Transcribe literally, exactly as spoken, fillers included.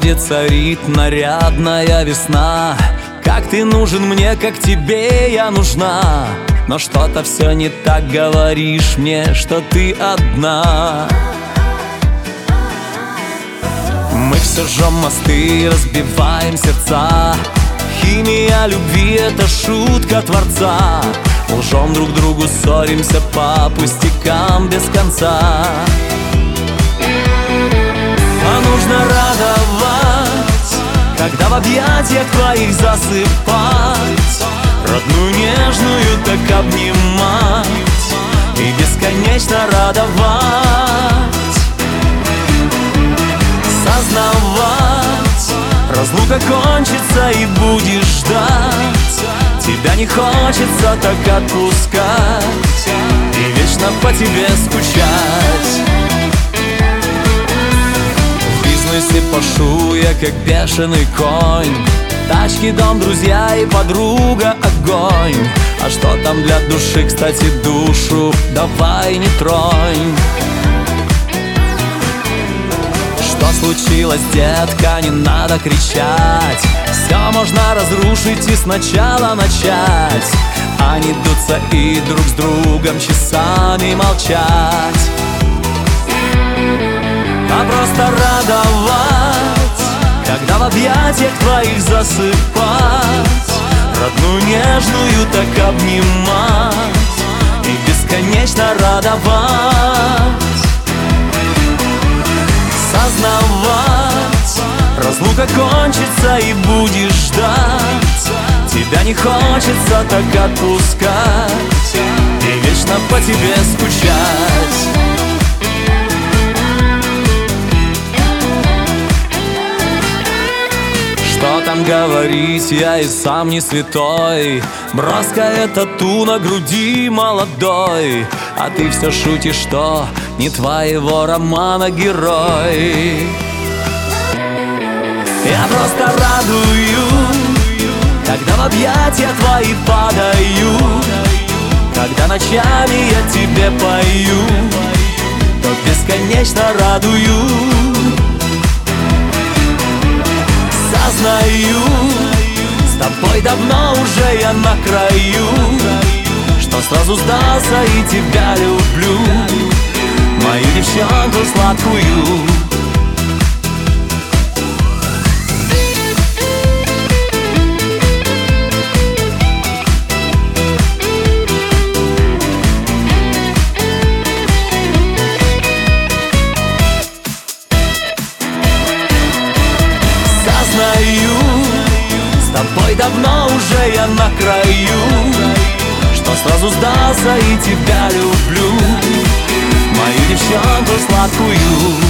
городе царит нарядная весна. Как ты нужен мне, как тебе я нужна. Но что-то все не так, говоришь мне, что ты одна. Мы все жжем мосты, разбиваем сердца. Химия любви — это шутка Творца. Лжем друг другу, ссоримся по пустякам без конца. А нужно радовать, когда в объятиях твоих засыпать, родную нежную так обнимать и бесконечно радовать. Сознавать, разлука кончится и будешь ждать. Тебя не хочется так отпускать и вечно по тебе скучать. В бизнесе пашу я как бешеный конь. Тачки, дом, друзья и подруга, огонь. А что там для души, кстати, душу давай не тронь. Что случилось, детка, не надо кричать. Все можно разрушить и сначала начать, а не дуться и друг с другом часами молчать. А просто радовать, когда в объятиях твоих засыпать, родную нежную так обнимать и бесконечно радовать. Сознавать, разлука кончится и будешь ждать. Тебя не хочется так отпускать и вечно по тебе скучать. Что там говорить, я и сам не святой. Броская тату на груди молодой. А ты все шутишь, что не твоего романа герой. Я просто радую, когда в объятия твои падаю, когда ночами я тебе пою, то бесконечно радую. Сознаю, с тобой давно уже я на краю, что сразу сдался и тебя люблю, мою девчонку сладкую. Сознаю, с тобой давно уже я на краю, что сразу сдался и тебя люблю, мою девчонку сладкую.